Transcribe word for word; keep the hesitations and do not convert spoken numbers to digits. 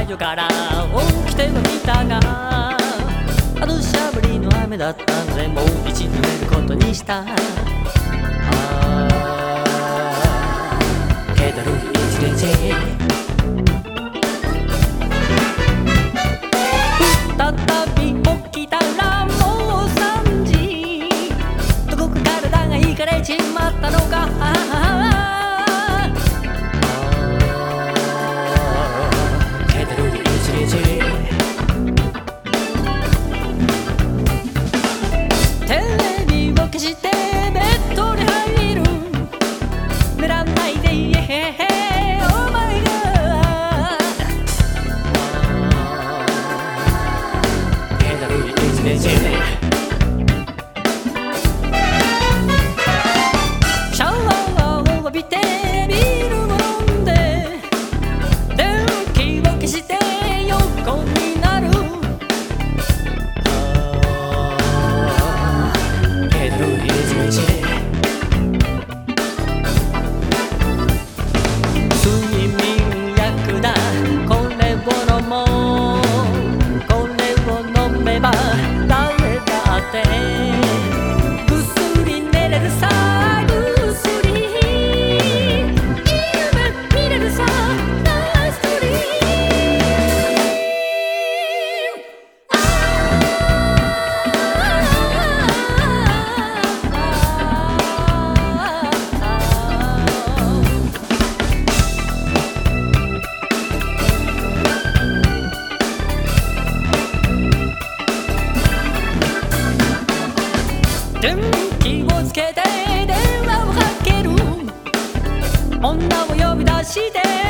所から起きてはみたが、あのしゃぶりの雨だったんでもう一度寝ることにした。ああ気だるい一日、再び起きたらもうさんじ、どこか体がいかれちまったのか。テレビを消してベッドに入る、寝らんないでイエヘヘオーマイガー、気だるい一日。シャワーを浴びてビールを飲んで電気を消して横になる。睡眠薬だこれを飲もう、これを飲めば誰だってぐっすり寝れるさ、ぐっすり夢見れるさ、ナイスドリーム。電気をつけて電話をかける、女を呼び出して